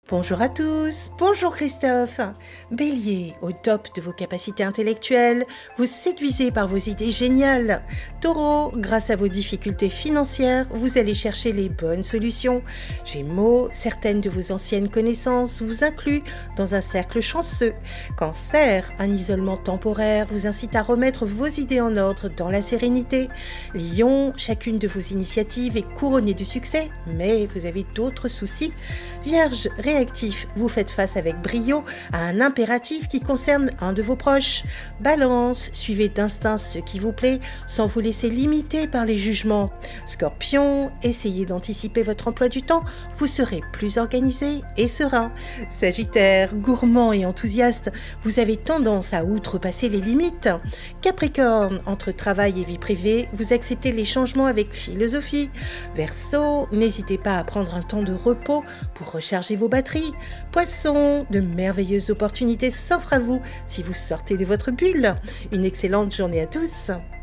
Bonjour à tous, bonjour Christophe. Bélier, au top de vos capacités intellectuelles, vous séduisez par vos idées géniales. Taureau, grâce à vos difficultés financières, vous allez chercher les bonnes solutions. Gémeaux, certaines de vos anciennes connaissances vous incluent dans un cercle chanceux. Cancer, un isolement temporaire vous incite à remettre vos idées en ordre dans la sérénité. Lion, chacune de vos initiatives est couronnée du succès, mais vous avez d'autres soucis. Vierge, réactif, vous faites face avec brio à un impératif qui concerne un de vos proches. Balance, suivez d'instinct ce qui vous plaît sans vous laisser limiter par les jugements. Scorpion, essayez d'anticiper votre emploi du temps, vous serez plus organisé et serein. Sagittaire, gourmand et enthousiaste, vous avez tendance à outrepasser les limites. Capricorne, entre travail et vie privée, vous acceptez les changements avec philosophie. Verseau, n'hésitez pas à prendre un temps de repos pour recharger vos batteries. Poisson, de merveilleuses opportunités s'offrent à vous si vous sortez de votre bulle. Une excellente journée à tous.